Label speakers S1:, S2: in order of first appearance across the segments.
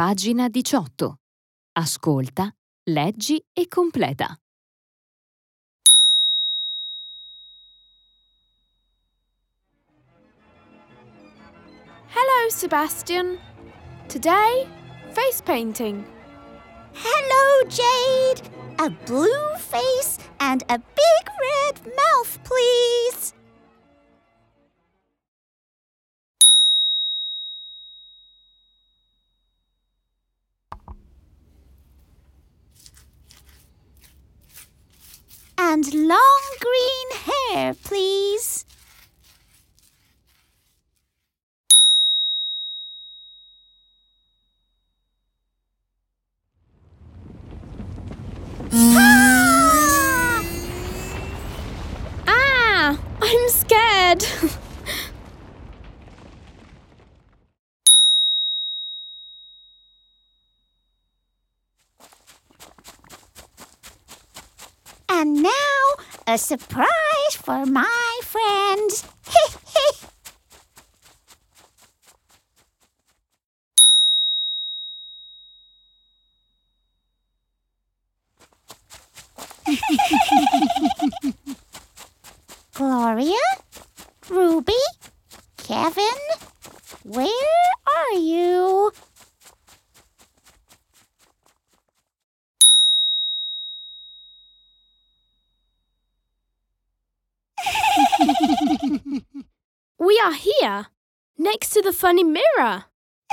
S1: Pagina 18. Ascolta, leggi e completa.
S2: Hello, Sebastian. Today, face painting.
S3: Hello, Jade. A blue face and a big red mouth, please. And long green hair, please.
S2: Ah! I'm scared.
S3: And now, a surprise for my friend. Gloria? Ruby? Kevin? Where are you?
S2: We are here, next to the funny mirror.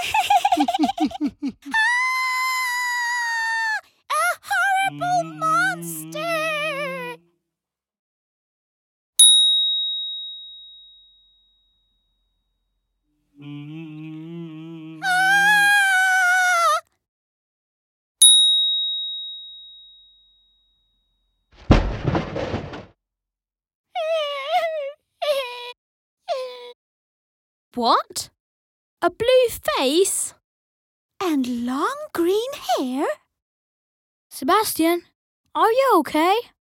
S3: A horrible monster! Ah!
S2: What? A blue face?
S3: And long green hair?
S2: Sebastian, are you okay?